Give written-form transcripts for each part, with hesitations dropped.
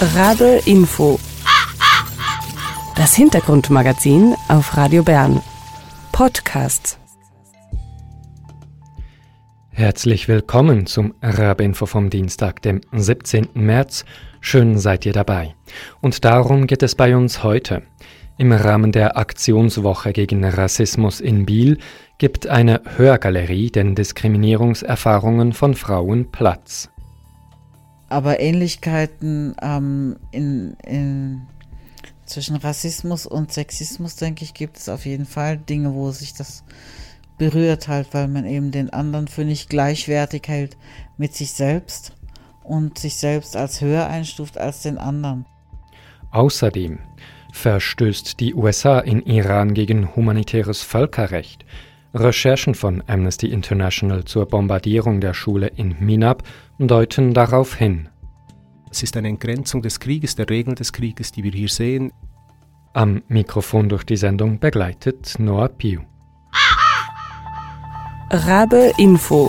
Rabe Info. Das Hintergrundmagazin auf Radio Bern. Podcasts. Herzlich willkommen zum Rabe Info vom Dienstag, dem 17. März. Schön seid ihr dabei. Und darum geht es bei uns heute. Im Rahmen der Aktionswoche gegen Rassismus in Biel gibt eine Hörgalerie den Diskriminierungserfahrungen von Frauen Platz. Aber Ähnlichkeiten zwischen Rassismus und Sexismus, denke ich, gibt es auf jeden Fall. Dinge, wo sich das berührt halt, weil man eben den anderen für nicht gleichwertig hält mit sich selbst und sich selbst als höher einstuft als den anderen. Außerdem verstößt die USA in Iran gegen humanitäres Völkerrecht. Recherchen von Amnesty International zur Bombardierung der Schule in Minab deuten darauf hin. Es ist eine Entgrenzung des Krieges, der Regeln des Krieges, die wir hier sehen. Am Mikrofon durch die Sendung begleitet Noah Piu. Rabe Info.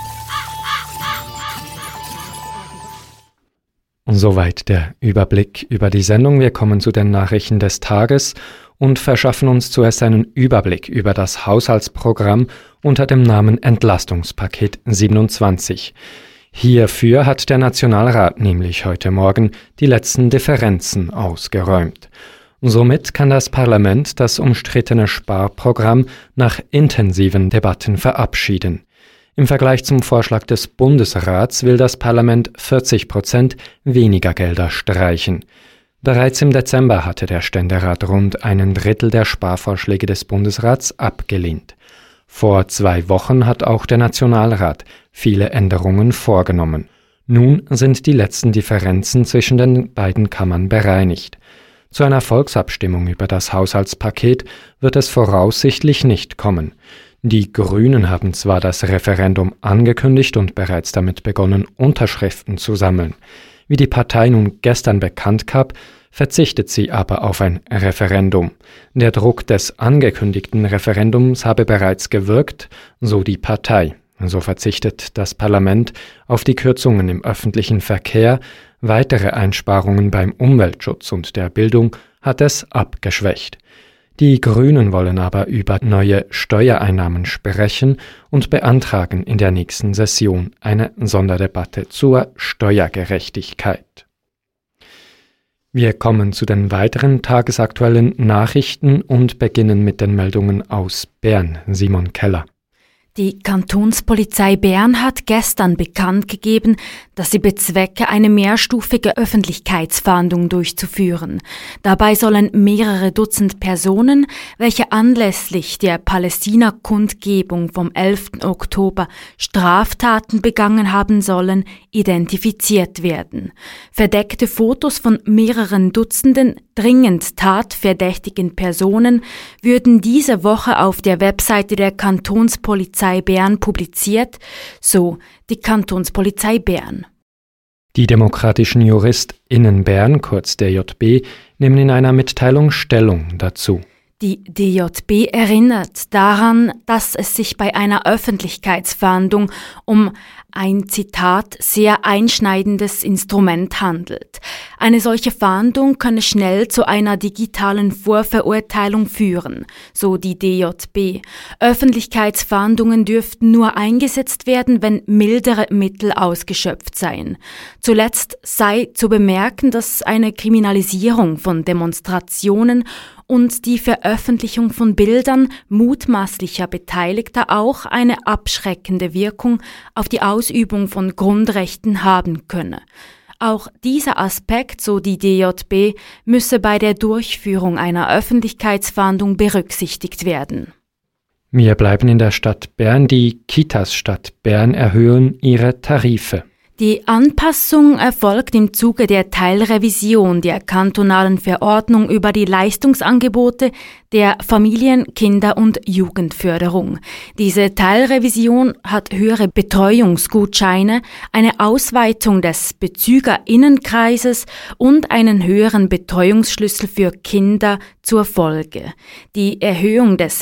Soweit der Überblick über die Sendung. Wir kommen zu den Nachrichten des Tages und verschaffen uns zuerst einen Überblick über das Haushaltsprogramm unter dem Namen Entlastungspaket 27. Hierfür hat der Nationalrat nämlich heute Morgen die letzten Differenzen ausgeräumt. Somit kann das Parlament das umstrittene Sparprogramm nach intensiven Debatten verabschieden. Im Vergleich zum Vorschlag des Bundesrats will das Parlament 40% weniger Gelder streichen. Bereits im Dezember hatte der Ständerat rund ein Drittel der Sparvorschläge des Bundesrats abgelehnt. Vor 2 Wochen hat auch der Nationalrat viele Änderungen vorgenommen. Nun sind die letzten Differenzen zwischen den beiden Kammern bereinigt. Zu einer Volksabstimmung über das Haushaltspaket wird es voraussichtlich nicht kommen. Die Grünen haben zwar das Referendum angekündigt und bereits damit begonnen, Unterschriften zu sammeln. Wie die Partei nun gestern bekannt gab, verzichtet sie aber auf ein Referendum. Der Druck des angekündigten Referendums habe bereits gewirkt, so die Partei. So verzichtet das Parlament auf die Kürzungen im öffentlichen Verkehr, weitere Einsparungen beim Umweltschutz und der Bildung hat es abgeschwächt. Die Grünen wollen aber über neue Steuereinnahmen sprechen und beantragen in der nächsten Session eine Sonderdebatte zur Steuergerechtigkeit. Wir kommen zu den weiteren tagesaktuellen Nachrichten und beginnen mit den Meldungen aus Bern. Simon Keller. Die Kantonspolizei Bern hat gestern bekannt gegeben, dass sie bezwecke, eine mehrstufige Öffentlichkeitsfahndung durchzuführen. Dabei sollen mehrere Dutzend Personen, welche anlässlich der Palästina-Kundgebung vom 11. Oktober Straftaten begangen haben sollen, identifiziert werden. Verdeckte Fotos von mehreren Dutzenden dringend tatverdächtigen Personen würden diese Woche auf der Webseite der Kantonspolizei Bern publiziert, so die Kantonspolizei Bern. Die demokratischen JuristInnen Bern, kurz DJB, nehmen in einer Mitteilung Stellung dazu. Die DJB erinnert daran, dass es sich bei einer Öffentlichkeitsfahndung um ein, Zitat, sehr einschneidendes Instrument handelt. Eine solche Fahndung könne schnell zu einer digitalen Vorverurteilung führen, so die DJB. Öffentlichkeitsfahndungen dürften nur eingesetzt werden, wenn mildere Mittel ausgeschöpft seien. Zuletzt sei zu bemerken, dass eine Kriminalisierung von Demonstrationen und die Veröffentlichung von Bildern mutmaßlicher Beteiligter auch eine abschreckende Wirkung auf die Ausübung von Grundrechten haben könne. Auch dieser Aspekt, so die DJB, müsse bei der Durchführung einer Öffentlichkeitsfahndung berücksichtigt werden. Wir bleiben in der Stadt Bern. Die Kitas Stadt Bern erhöhen ihre Tarife. Die Anpassung erfolgt im Zuge der Teilrevision der kantonalen Verordnung über die Leistungsangebote der Familien-, Kinder- und Jugendförderung. Diese Teilrevision hat höhere Betreuungsgutscheine, eine Ausweitung des BezügerInnenkreises und einen höheren Betreuungsschlüssel für Kinder zur Folge. Die Erhöhung des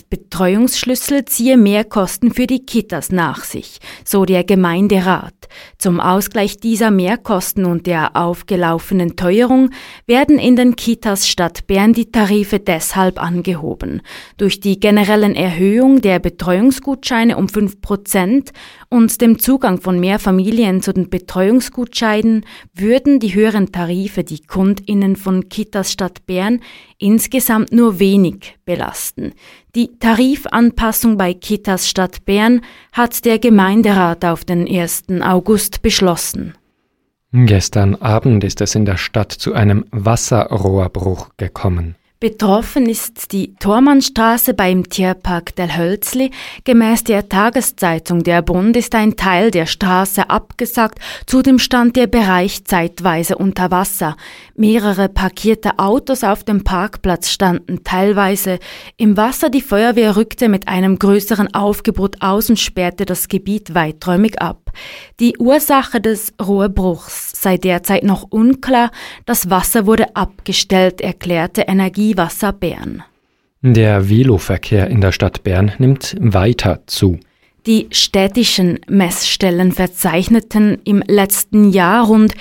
Betreuungsschlüssels ziehe Mehrkosten für die Kitas nach sich, so der Gemeinderat. Zum Ausgleich dieser Mehrkosten und der aufgelaufenen Teuerung werden in den Kitas Stadt Bern die Tarife deshalb angehoben. Durch die generellen Erhöhung der Betreuungsgutscheine um 5% und dem Zugang von mehr Familien zu den Betreuungsgutscheinen würden die höheren Tarife die KundInnen von Kitas Stadt Bern insgesamt nur wenig belasten. Die Tarifanpassung bei Kitas Stadt Bern hat der Gemeinderat auf den 1. August beschlossen. Gestern Abend ist es in der Stadt zu einem Wasserrohrbruch gekommen. Betroffen ist die Thormannstraße beim Tierpark Del Hölzli. Gemäß der Tageszeitung Der Bund ist ein Teil der Straße abgesackt. Zudem stand der Bereich zeitweise unter Wasser. Mehrere parkierte Autos auf dem Parkplatz standen teilweise im Wasser. Die Feuerwehr rückte mit einem größeren Aufgebot aus und sperrte das Gebiet weiträumig ab. Die Ursache des Rohrbruchs sei derzeit noch unklar. Das Wasser wurde abgestellt, erklärte Energiewasser Bern. Der Veloverkehr in der Stadt Bern nimmt weiter zu. Die städtischen Messstellen verzeichneten im letzten Jahr rund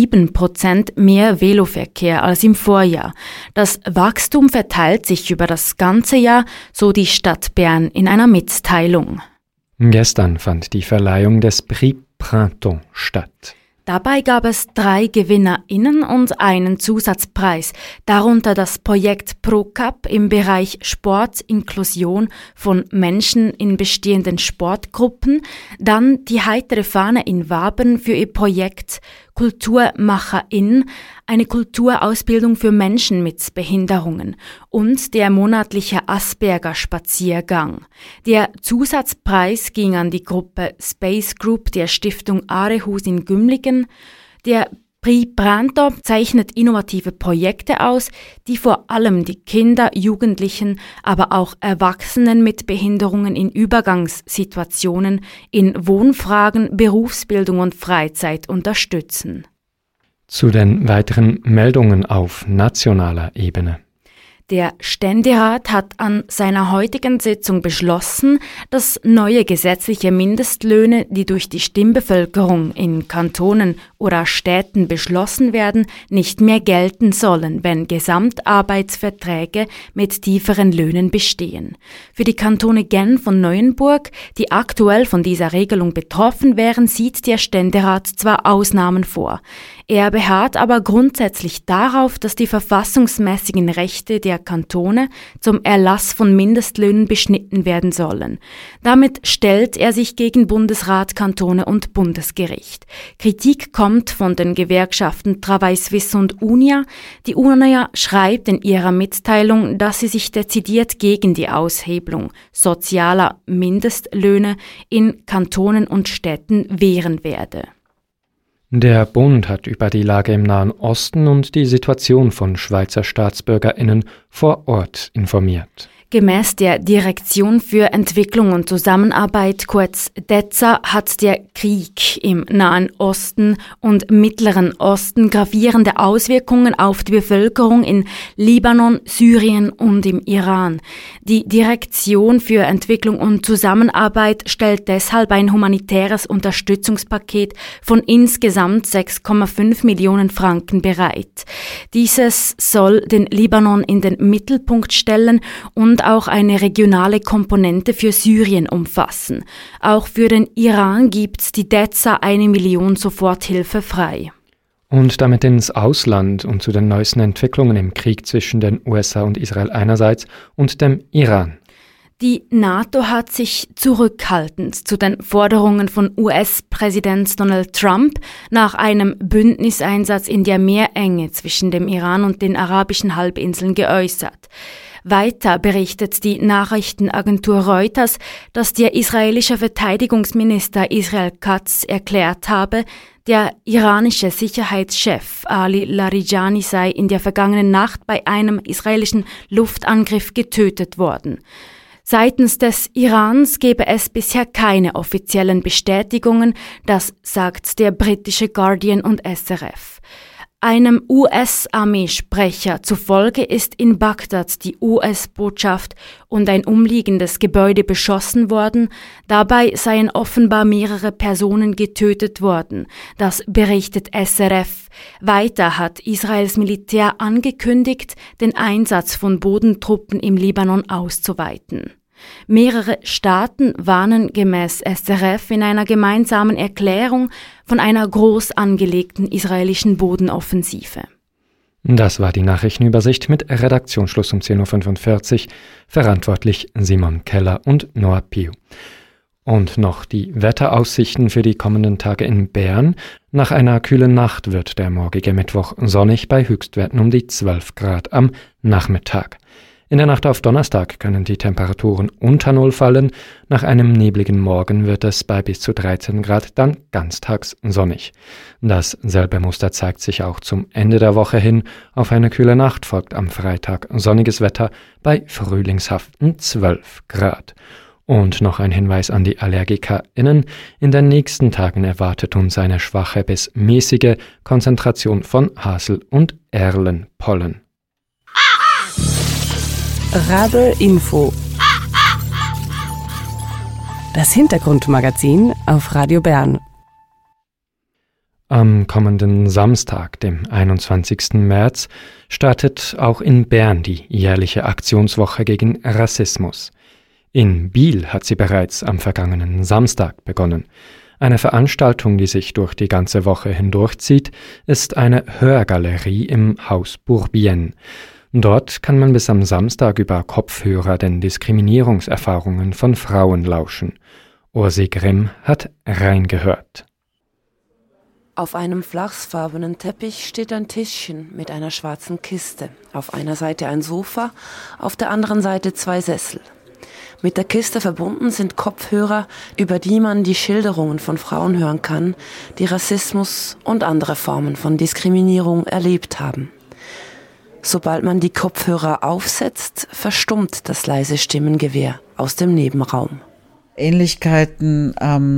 7% mehr Veloverkehr als im Vorjahr. Das Wachstum verteilt sich über das ganze Jahr, so die Stadt Bern in einer Mitteilung. Gestern fand die Verleihung des Prix Printemps statt. Dabei gab es 3 GewinnerInnen und einen Zusatzpreis, darunter das Projekt ProCup im Bereich Sportinklusion von Menschen in bestehenden Sportgruppen, dann die Heitere Fahne in Waben für ihr Projekt KulturmacherIn, eine Kulturausbildung für Menschen mit Behinderungen und der monatliche Asperger-Spaziergang. Der Zusatzpreis ging an die Gruppe Space Group der Stiftung Arehus in Gümligen. Der Prix Printemps zeichnet innovative Projekte aus, die vor allem die Kinder, Jugendlichen, aber auch Erwachsenen mit Behinderungen in Übergangssituationen in Wohnfragen, Berufsbildung und Freizeit unterstützen. Zu den weiteren Meldungen auf nationaler Ebene. Der Ständerat hat an seiner heutigen Sitzung beschlossen, dass neue gesetzliche Mindestlöhne, die durch die Stimmbevölkerung in Kantonen oder Städten beschlossen werden, nicht mehr gelten sollen, wenn Gesamtarbeitsverträge mit tieferen Löhnen bestehen. Für die Kantone Genf und Neuenburg, die aktuell von dieser Regelung betroffen wären, sieht der Ständerat zwar Ausnahmen vor. Er beharrt aber grundsätzlich darauf, dass die verfassungsmäßigen Rechte der Kantone zum Erlass von Mindestlöhnen beschnitten werden sollen. Damit stellt er sich gegen Bundesrat, Kantone und Bundesgericht. Kritik kommt von den Gewerkschaften Travail Suisse und UNIA. Die UNIA schreibt in ihrer Mitteilung, dass sie sich dezidiert gegen die Aushebelung sozialer Mindestlöhne in Kantonen und Städten wehren werde. Der Bund hat über die Lage im Nahen Osten und die Situation von Schweizer StaatsbürgerInnen vor Ort informiert. Gemäß der Direktion für Entwicklung und Zusammenarbeit, kurz DEZA, hat der Krieg im Nahen Osten und Mittleren Osten gravierende Auswirkungen auf die Bevölkerung in Libanon, Syrien und im Iran. Die Direktion für Entwicklung und Zusammenarbeit stellt deshalb ein humanitäres Unterstützungspaket von insgesamt 6,5 Millionen Franken bereit. Dieses soll den Libanon in den Mittelpunkt stellen und auch eine regionale Komponente für Syrien umfassen. Auch für den Iran gibt die DEZA 1 Million Soforthilfe frei. Und damit ins Ausland und zu den neuesten Entwicklungen im Krieg zwischen den USA und Israel einerseits und dem Iran. Die NATO hat sich zurückhaltend zu den Forderungen von US-Präsident Donald Trump nach einem Bündniseinsatz in der Meerenge zwischen dem Iran und den arabischen Halbinseln geäußert. Weiter berichtet die Nachrichtenagentur Reuters, dass der israelische Verteidigungsminister Israel Katz erklärt habe, der iranische Sicherheitschef Ali Larijani sei in der vergangenen Nacht bei einem israelischen Luftangriff getötet worden. Seitens des Irans gebe es bisher keine offiziellen Bestätigungen, das sagt der britische Guardian und SRF. Einem US-Armeesprecher zufolge ist in Bagdad die US-Botschaft und ein umliegendes Gebäude beschossen worden. Dabei seien offenbar mehrere Personen getötet worden. Das berichtet SRF. Weiter hat Israels Militär angekündigt, den Einsatz von Bodentruppen im Libanon auszuweiten. Mehrere Staaten warnen gemäß SRF in einer gemeinsamen Erklärung von einer groß angelegten israelischen Bodenoffensive. Das war die Nachrichtenübersicht mit Redaktionsschluss um 10.45 Uhr, verantwortlich Simon Keller und Noah Piu. Und noch die Wetteraussichten für die kommenden Tage in Bern. Nach einer kühlen Nacht wird der morgige Mittwoch sonnig bei Höchstwerten um die 12 Grad am Nachmittag. In der Nacht auf Donnerstag können die Temperaturen unter Null fallen. Nach einem nebligen Morgen wird es bei bis zu 13 Grad dann ganztags sonnig. Dasselbe Muster zeigt sich auch zum Ende der Woche hin. Auf eine kühle Nacht folgt am Freitag sonniges Wetter bei frühlingshaften 12 Grad. Und noch ein Hinweis an die AllergikerInnen. In den nächsten Tagen erwartet uns eine schwache bis mäßige Konzentration von Hasel- und Erlenpollen. Rabe Info. Das Hintergrundmagazin auf Radio Bern. Am kommenden Samstag, dem 21. März, startet auch in Bern die jährliche Aktionswoche gegen Rassismus. In Biel hat sie bereits am vergangenen Samstag begonnen. Eine Veranstaltung, die sich durch die ganze Woche hindurchzieht, ist eine Hörgalerie im Haus Bourbienne. Dort kann man bis am Samstag über Kopfhörer den Diskriminierungserfahrungen von Frauen lauschen. Ursi Grimm hat reingehört. Auf einem flachsfarbenen Teppich steht ein Tischchen mit einer schwarzen Kiste. Auf einer Seite ein Sofa, auf der anderen Seite 2 Sessel. Mit der Kiste verbunden sind Kopfhörer, über die man die Schilderungen von Frauen hören kann, die Rassismus und andere Formen von Diskriminierung erlebt haben. Sobald man die Kopfhörer aufsetzt, verstummt das leise Stimmengewirr aus dem Nebenraum. Ähnlichkeiten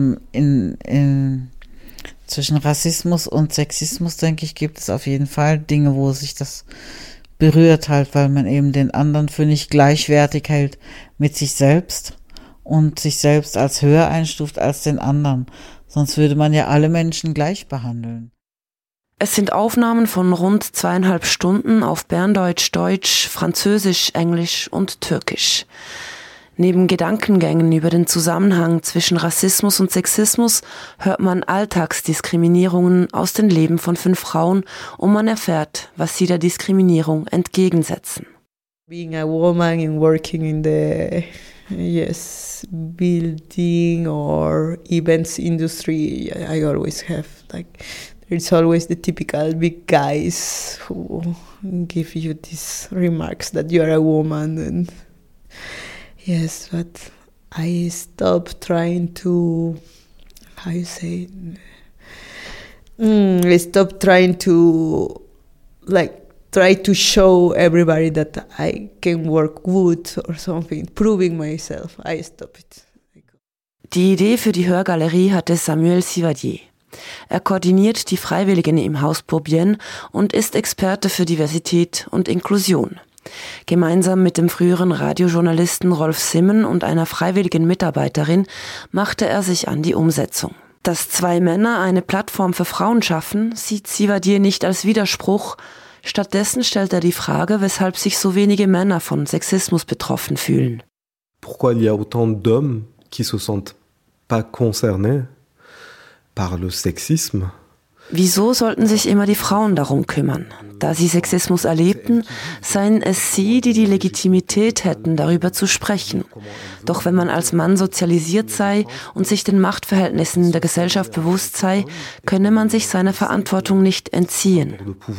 zwischen Rassismus und Sexismus, denke ich, gibt es auf jeden Fall. Dinge, wo sich das berührt halt, weil man eben den anderen für nicht gleichwertig hält mit sich selbst und sich selbst als höher einstuft als den anderen. Sonst würde man ja alle Menschen gleich behandeln. Es sind Aufnahmen von rund 2,5 Stunden auf Berndeutsch, Deutsch, Französisch, Englisch und Türkisch. Neben Gedankengängen über den Zusammenhang zwischen Rassismus und Sexismus hört man Alltagsdiskriminierungen aus dem Leben von 5 Frauen und man erfährt, was sie der Diskriminierung entgegensetzen. Being a woman and working in the building or events industry, I always have there's always the typical big guys who give you these remarks that you are a woman. And yes, but I stopped trying to, I stopped trying to, try to show everybody that I can work good or something, proving myself. I stopped it. Die Idee für die Hörgalerie hatte Samuel Sivadier. Er koordiniert die Freiwilligen im Haus Bourbienne und ist Experte für Diversität und Inklusion. Gemeinsam mit dem früheren Radiojournalisten Rolf Simmen und einer freiwilligen Mitarbeiterin machte er sich an die Umsetzung. Dass 2 Männer eine Plattform für Frauen schaffen, sieht Sivadier nicht als Widerspruch. Stattdessen stellt er die Frage, weshalb sich so wenige Männer von Sexismus betroffen fühlen. Pourquoi il y a autant d'hommes qui se sentent pas concernés par le sexisme? Wieso sollten sich immer die Frauen darum kümmern? Da sie Sexismus erlebten, seien es sie, die die Legitimität hätten, darüber zu sprechen. Doch wenn man als Mann sozialisiert sei und sich den Machtverhältnissen in der Gesellschaft bewusst sei, könne man sich seiner Verantwortung nicht entziehen.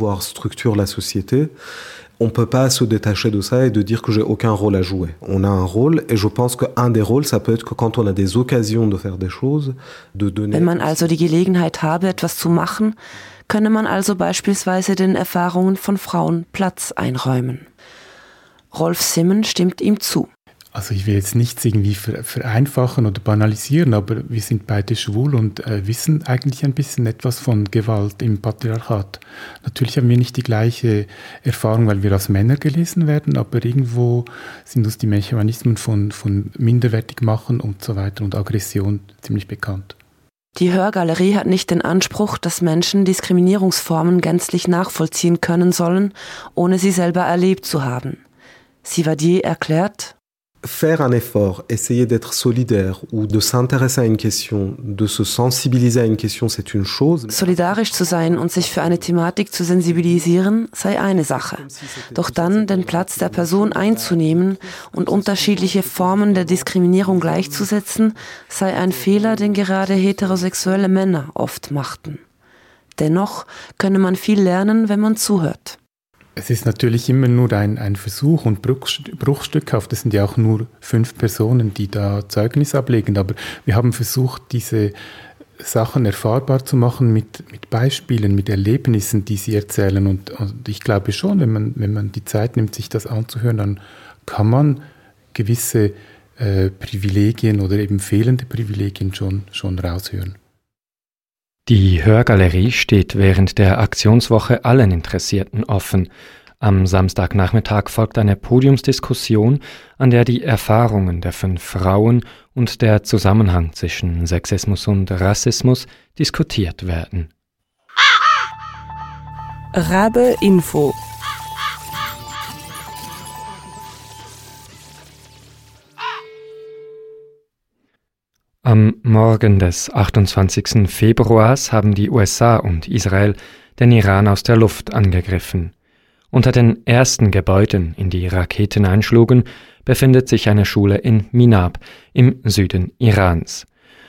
On ne peut pas se détacher de ça et de dire que j'ai aucun rôle à jouer. On a un rôle et je pense qu'un des rôles, ça peut être que quand on a des occasions de faire des choses, de donner... Wenn man also die Gelegenheit habe, etwas zu machen, könne man also beispielsweise den Erfahrungen von Frauen Platz einräumen. Rolf Simmen stimmt ihm zu. Also ich will jetzt nichts irgendwie vereinfachen oder banalisieren, aber wir sind beide schwul und wissen eigentlich ein bisschen etwas von Gewalt im Patriarchat. Natürlich haben wir nicht die gleiche Erfahrung, weil wir als Männer gelesen werden, aber irgendwo sind uns die Mechanismen von minderwertig machen und so weiter und Aggression ziemlich bekannt. Die Hörgalerie hat nicht den Anspruch, dass Menschen Diskriminierungsformen gänzlich nachvollziehen können sollen, ohne sie selber erlebt zu haben. Sivadié erklärt: Faire un effort, essayer d'être solidaire ou de s'intéresser à une question, de se sensibiliser à une question, c'est une chose. Solidarisch zu sein und sich für eine Thematik zu sensibilisieren, sei eine Sache. Doch dann den Platz der Person einzunehmen und unterschiedliche Formen der Diskriminierung gleichzusetzen, sei ein Fehler, den gerade heterosexuelle Männer oft machten. Dennoch könne man viel lernen, wenn man zuhört. Es ist natürlich immer nur ein Versuch und bruchstückhaft. Es sind ja auch nur 5 Personen, die da Zeugnis ablegen. Aber wir haben versucht, diese Sachen erfahrbar zu machen mit Beispielen, mit Erlebnissen, die sie erzählen. Und ich glaube schon, wenn man die Zeit nimmt, sich das anzuhören, dann kann man gewisse Privilegien oder eben fehlende Privilegien schon raushören. Die Hörgalerie steht während der Aktionswoche allen Interessierten offen. Am Samstagnachmittag folgt eine Podiumsdiskussion, an der die Erfahrungen der 5 Frauen und der Zusammenhang zwischen Sexismus und Rassismus diskutiert werden. Rabe Info. Am Morgen des 28. Februars haben die USA und Israel den Iran aus der Luft angegriffen. Unter den ersten Gebäuden, in die Raketen einschlugen, befindet sich eine Schule in Minab im Süden Irans.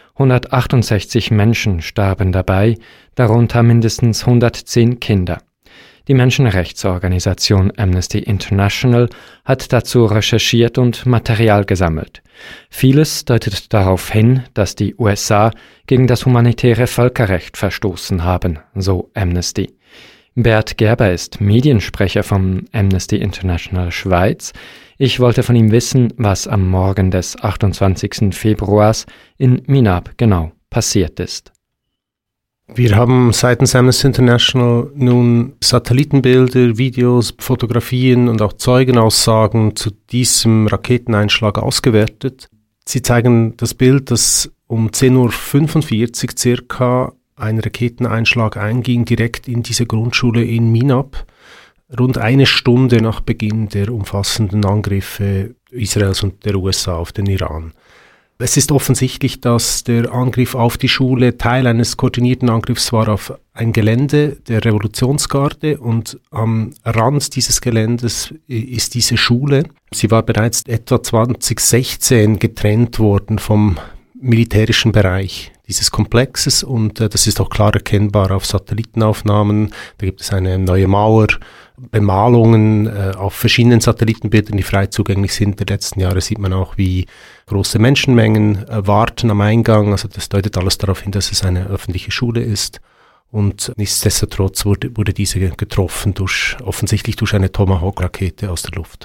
168 Menschen starben dabei, darunter mindestens 110 Kinder. Die Menschenrechtsorganisation Amnesty International hat dazu recherchiert und Material gesammelt. Vieles deutet darauf hin, dass die USA gegen das humanitäre Völkerrecht verstoßen haben, so Amnesty. Bert Gerber ist Mediensprecher von Amnesty International Schweiz. Ich wollte von ihm wissen, was am Morgen des 28. Februars in Minab genau passiert ist. Wir haben seitens Amnesty International nun Satellitenbilder, Videos, Fotografien und auch Zeugenaussagen zu diesem Raketeneinschlag ausgewertet. Sie zeigen das Bild, dass um 10.45 Uhr circa ein Raketeneinschlag einging, direkt in diese Grundschule in Minab, rund eine Stunde nach Beginn der umfassenden Angriffe Israels und der USA auf den Iran. Es ist offensichtlich, dass der Angriff auf die Schule Teil eines koordinierten Angriffs war auf ein Gelände der Revolutionsgarde, und am Rand dieses Geländes ist diese Schule. Sie war bereits etwa 2016 getrennt worden vom militärischen Bereich dieses Komplexes, und das ist auch klar erkennbar auf Satellitenaufnahmen. Da gibt es eine neue Mauer, Bemalungen auf verschiedenen Satellitenbildern, die frei zugänglich sind. Der letzten Jahre sieht man auch, wie große Menschenmengen warten am Eingang. Also das deutet alles darauf hin, dass es eine öffentliche Schule ist. Und nichtsdestotrotz wurde diese getroffen offensichtlich durch eine Tomahawk-Rakete aus der Luft.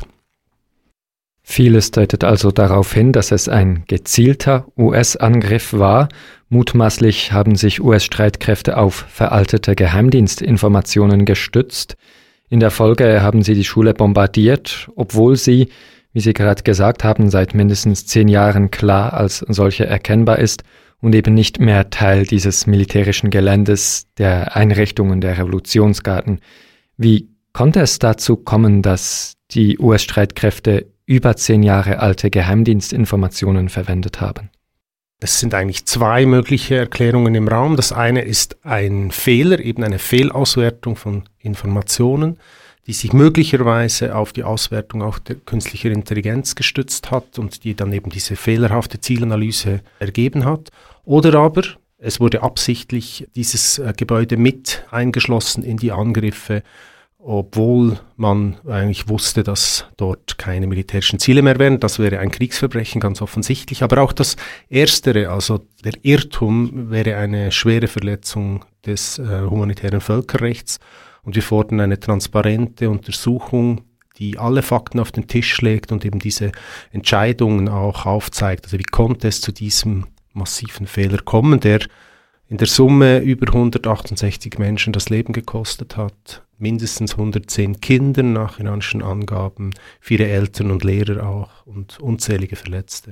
Vieles deutet also darauf hin, dass es ein gezielter US-Angriff war. Mutmaßlich haben sich US-Streitkräfte auf veraltete Geheimdienstinformationen gestützt. In der Folge haben sie die Schule bombardiert, obwohl sie, wie Sie gerade gesagt haben, seit mindestens 10 Jahren klar als solche erkennbar ist und eben nicht mehr Teil dieses militärischen Geländes der Einrichtungen der Revolutionsgarden. Wie konnte es dazu kommen, dass die US-Streitkräfte über 10 Jahre alte Geheimdienstinformationen verwendet haben? Es sind eigentlich 2 mögliche Erklärungen im Raum. Das eine ist ein Fehler, eben eine Fehlauswertung von Informationen, die sich möglicherweise auf die Auswertung auch der künstlichen Intelligenz gestützt hat und die dann eben diese fehlerhafte Zielanalyse ergeben hat. Oder aber es wurde absichtlich dieses Gebäude mit eingeschlossen in die Angriffe, obwohl man eigentlich wusste, dass dort keine militärischen Ziele mehr wären. Das wäre ein Kriegsverbrechen, ganz offensichtlich. Aber auch das Erstere, also der Irrtum, wäre eine schwere Verletzung des humanitären Völkerrechts. Und wir fordern eine transparente Untersuchung die alle Fakten auf den Tisch legt und eben diese Entscheidungen auch aufzeigt. Also wie konnte es zu diesem massiven Fehler kommen, der in der Summe über 168 Menschen das Leben gekostet hat, mindestens 110 Kinder nach iranischen Angaben, viele Eltern und Lehrer auch und unzählige Verletzte.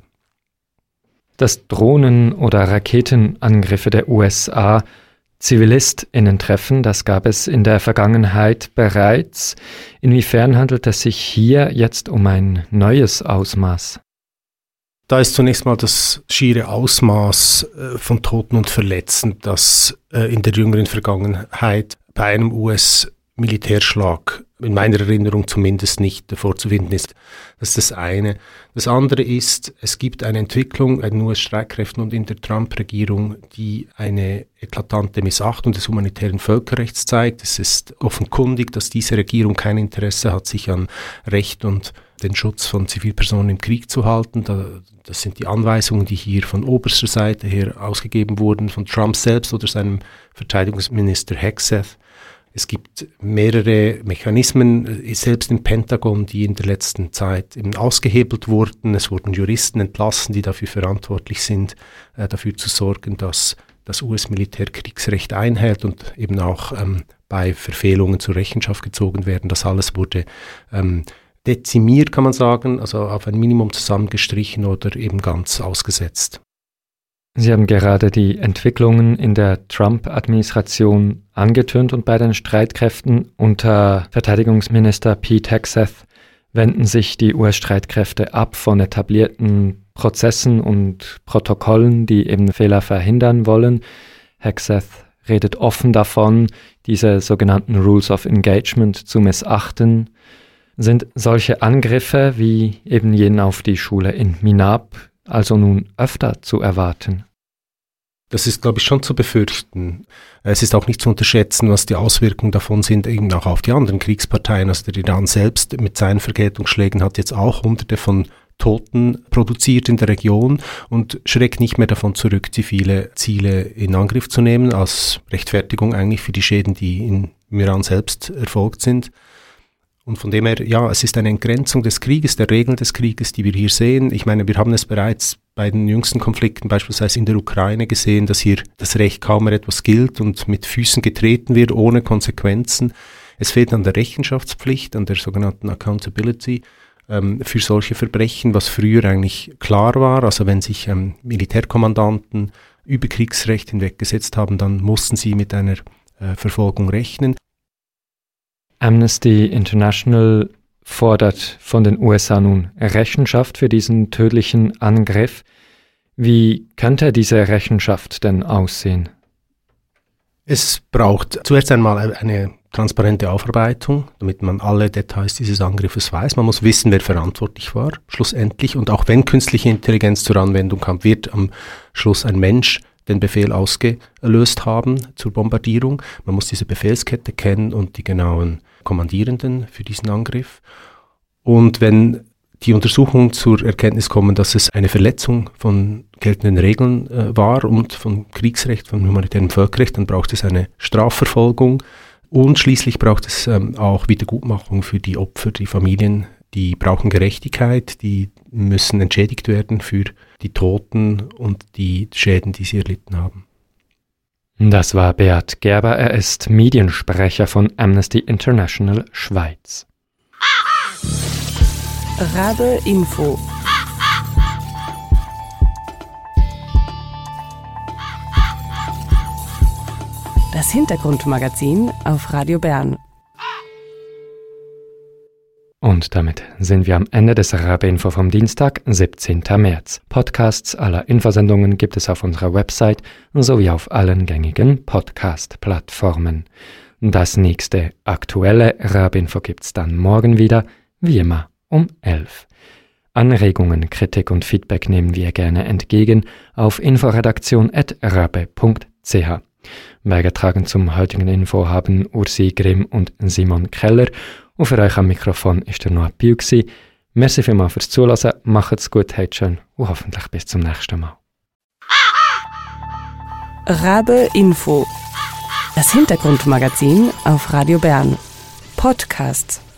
Dass Drohnen- oder Raketenangriffe der USA ZivilistInnen treffen, das gab es in der Vergangenheit bereits. Inwiefern handelt es sich hier jetzt um ein neues Ausmaß? Da ist zunächst mal das schiere Ausmaß von Toten und Verletzten, das in der jüngeren Vergangenheit bei einem US-Militärschlag, in meiner Erinnerung zumindest, nicht vorzufinden ist. Das ist das eine. Das andere ist, es gibt eine Entwicklung bei den US-Streitkräften und in der Trump-Regierung, die eine eklatante Missachtung des humanitären Völkerrechts zeigt. Es ist offenkundig, dass diese Regierung kein Interesse hat, sich an Recht und den Schutz von Zivilpersonen im Krieg zu halten. Das sind die Anweisungen, die hier von oberster Seite her ausgegeben wurden, von Trump selbst oder seinem Verteidigungsminister Hegseth. Es gibt mehrere Mechanismen, selbst im Pentagon, die in der letzten Zeit eben ausgehebelt wurden. Es wurden Juristen entlassen, die dafür verantwortlich sind, dafür zu sorgen, dass das US-Militär Kriegsrecht einhält und eben auch bei Verfehlungen zur Rechenschaft gezogen werden. Das alles wurde dezimiert, kann man sagen, also auf ein Minimum zusammengestrichen oder eben ganz ausgesetzt. Sie haben gerade die Entwicklungen in der Trump-Administration angetönt und bei den Streitkräften unter Verteidigungsminister Pete Hegseth wenden sich die US-Streitkräfte ab von etablierten Prozessen und Protokollen, die eben Fehler verhindern wollen. Hegseth redet offen davon, diese sogenannten Rules of Engagement zu missachten. Sind solche Angriffe wie eben jenen auf die Schule in Minab also nun öfter zu erwarten? Das ist, glaube ich, schon zu befürchten. Es ist auch nicht zu unterschätzen, was die Auswirkungen davon sind, eben auch auf die anderen Kriegsparteien. Also der Iran selbst mit seinen Vergeltungsschlägen hat jetzt auch Hunderte von Toten produziert in der Region und schreckt nicht mehr davon zurück, zivile Ziele in Angriff zu nehmen, als Rechtfertigung eigentlich für die Schäden, die im Iran selbst erfolgt sind. Und von dem her, ja, es ist eine Entgrenzung des Krieges, der Regeln des Krieges, die wir hier sehen. Ich meine, wir haben es bereits bei den jüngsten Konflikten, beispielsweise in der Ukraine, gesehen, dass hier das Recht kaum mehr etwas gilt und mit Füßen getreten wird, ohne Konsequenzen. Es fehlt an der Rechenschaftspflicht, an der sogenannten Accountability für solche Verbrechen, was früher eigentlich klar war. Also wenn sich Militärkommandanten über Kriegsrecht hinweggesetzt haben, dann mussten sie mit einer Verfolgung rechnen. Amnesty International fordert von den USA nun Rechenschaft für diesen tödlichen Angriff. Wie könnte diese Rechenschaft denn aussehen? Es braucht zuerst einmal eine transparente Aufarbeitung, damit man alle Details dieses Angriffes weiß. Man muss wissen, wer verantwortlich war, schlussendlich. Und auch wenn künstliche Intelligenz zur Anwendung kam, wird am Schluss ein Mensch den Befehl ausgelöst haben zur Bombardierung. Man muss diese Befehlskette kennen und die genauen Kommandierenden für diesen Angriff. Und wenn die Untersuchungen zur Erkenntnis kommen, dass es eine Verletzung von geltenden Regeln war und von Kriegsrecht, von humanitärem Völkerrecht, dann braucht es eine Strafverfolgung und schließlich braucht es auch Wiedergutmachung für die Opfer, die Familien, die brauchen Gerechtigkeit, die müssen entschädigt werden für die Toten und die Schäden, die sie erlitten haben. Das war Beat Gerber, er ist Mediensprecher von Amnesty International Schweiz. Rabe Info. Das Hintergrundmagazin auf Radio Bern. Und damit sind wir am Ende des Rabe-Info vom Dienstag, 17. März. Podcasts aller Infosendungen gibt es auf unserer Website sowie auf allen gängigen Podcast-Plattformen. Das nächste aktuelle Rabe-Info gibt's dann morgen wieder, wie immer um 11. Anregungen, Kritik und Feedback nehmen wir gerne entgegen auf inforedaktion@rabe.ch. Beigetragen zum heutigen Info haben Ursi Grimm und Simon Keller. Und für euch am Mikrofon ist der Noah Piu gsi. Merci vielmals fürs Zuhören, macht's gut, habt schön und hoffentlich bis zum nächsten Mal. Rabe Info. Das Hintergrundmagazin auf Radio Bern. Podcasts.